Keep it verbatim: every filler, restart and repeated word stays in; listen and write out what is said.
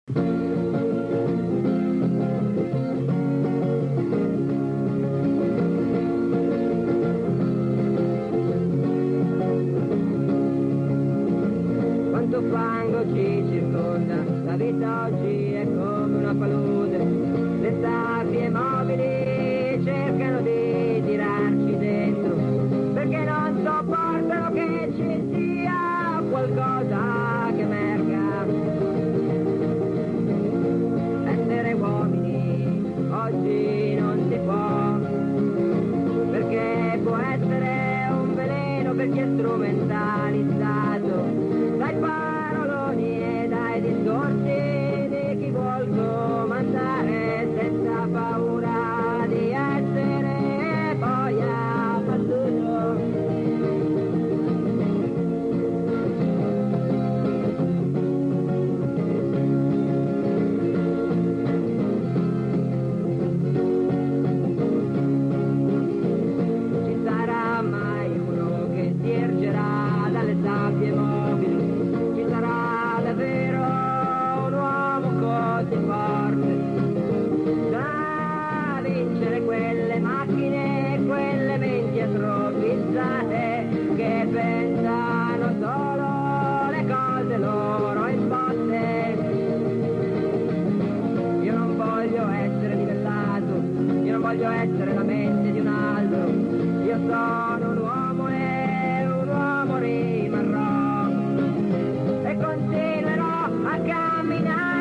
Quanto fango ci circonda, la vita oggi è come una palude, le sabbie mobili cercano di tirarci dentro, perché non sopportano che ci sia qualcosa che emerga. Essere uomini oggi non si può, perché può essere un veleno per chi è strumentalizzato dai paroloni e dai discorsi di chi vuol comandare senza paura di essere poi abbattuto. Ci sarà mai uno che si ergerà dalle sabbie mobili? Ci sarà davvero un uomo così forte da vincere quelle macchine, quelle menti atrofizzate che pensano solo le cose loro imposte? Io non voglio essere livellato, io non voglio essere la mente di un altro, io sono un uomo e un uomo rimarrò, e continuerò a camminare